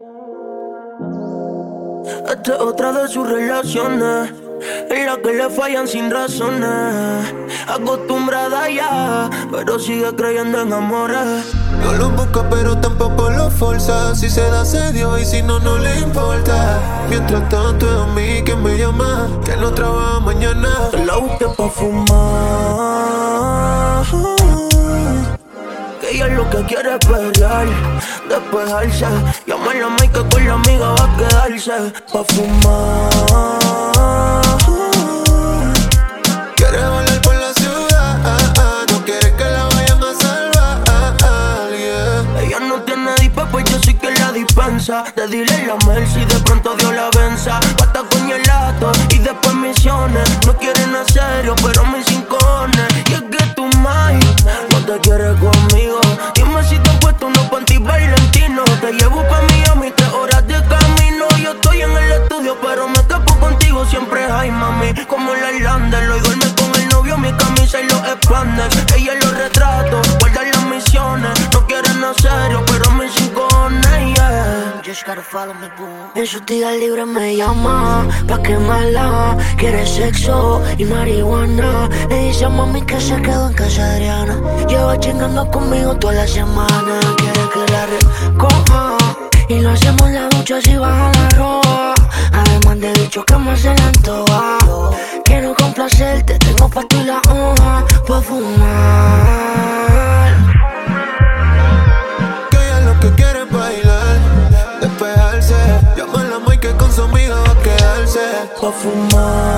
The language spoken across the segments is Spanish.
Esta es otra de sus relaciones, en la que le fallan sin razones. Acostumbrada ya, pero sigue creyendo en amores. No lo busca pero tampoco lo forza. Si se da se dio y si no, no le importa. Mientras tanto es a mí que me llama, que no trabaja mañana. Te la busqué pa' fumar, que ella lo que quiere es pelear, despejarse. Llama a la May que con la amiga va a quedarse pa' fumar. Quiere volar por la ciudad, no quiere que la vayan a salvar, yeah. Ella no tiene dispa, pues yo sí que la dispensa. De dile la Mercy, de pronto Dios la venza. Pata con el lato y después misiones. No quieren a serio, pero me sincones. Y es que tu May no te quiere conmigo. Dime si te has puesto unos panty valentinos. Te llevo pa' Miami, 3 horas de camino. Yo estoy en el estudio, pero me escapo contigo. Siempre hay mami, como la Irlanda. Lo duerme con el novio, mi camisa y los expandes. Ella los retratos, guarda las misiones. No quieren a serio, pero me sincones, yeah. Just gotta follow me, boo. En sus días libres me llama pa' quemarla. Quiere sexo y marihuana. Le dice a mami que se quedó en casa de Adriana. Lleva chingando conmigo toda la semana. Quiere que la recoja y lo hacemos en la ducha si baja la ropa. Además de bicho que más se le antoja. Quiero complacerte, tengo pa' ti la hoja pa' fumar. Que ella lo que quiere es bailar, despejarse. Llama a la May que con su amiga va a quedarse pa' fumar.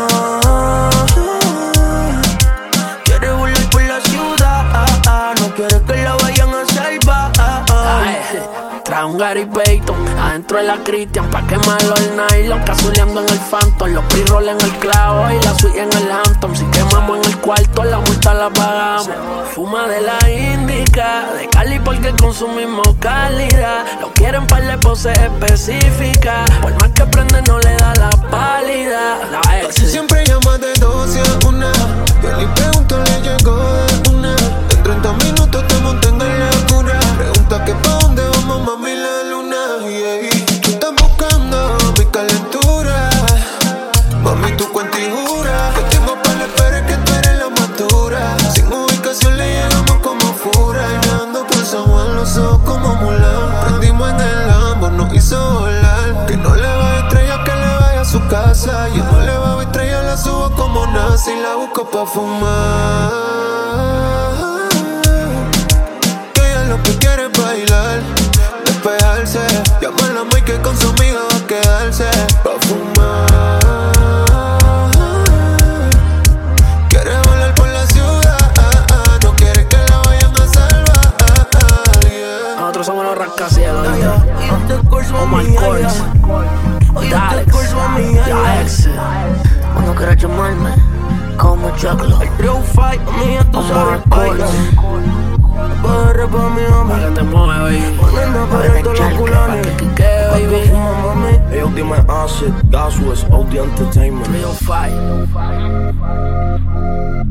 Quiere volar por la ciudad, no quiere que la vayan a salvar. Trae un Gary Payton adentro de la Christian pa' quemarlo el nylon. Cazuleando en el Phantom, los pre-roll en el clavo y la suite en el Hampton. Si quemamos en el cuarto, la multa la pagamos. Fuma de la Indica, de Cali porque consumimos calidad. Lo quieren par de poses específicas, por más que prende no le da la pálida. La ex casi siempre llama de 12 a 1. Yo ni pregunto, le llegó de una. En 30 minutos te mantengo en la cura. Pregunta que pa' dónde vamos, mami, la luna, yeah. Tú estás buscando mi calentura, mami, tu cuenta y jura. Que tengo pa' la espera, que tú eres la madura. Sin ubicación le llegamos como fura. Y nadando por San Juan, los ojos como Mulan. Prendimos en el Lambo, nos hizo volar. Que no le va a estrellar, que le vaya a su casa. Yo no le va a estrellar, la subo como nace y la busco pa' fumar. Lo que quiere es bailar, despejarse. Llama a la May que con su amiga va a quedarse pa' fumar. Quiere volar por la ciudad, no quiere que la vayan a salvar, yeah. Nosotros somos los rascacielos, Omar Courtz, Dalex, la ex. Cuando quieras llamarme, como Choclo. El Trio Fight, mía, tú sabes, baila. Barre pa' mi Pa' que te mueve, baby. Poniendo para todos los culanes. Que baby. Hey, Ultimate Acid, Gaswas, OD Entertainment. Real fight.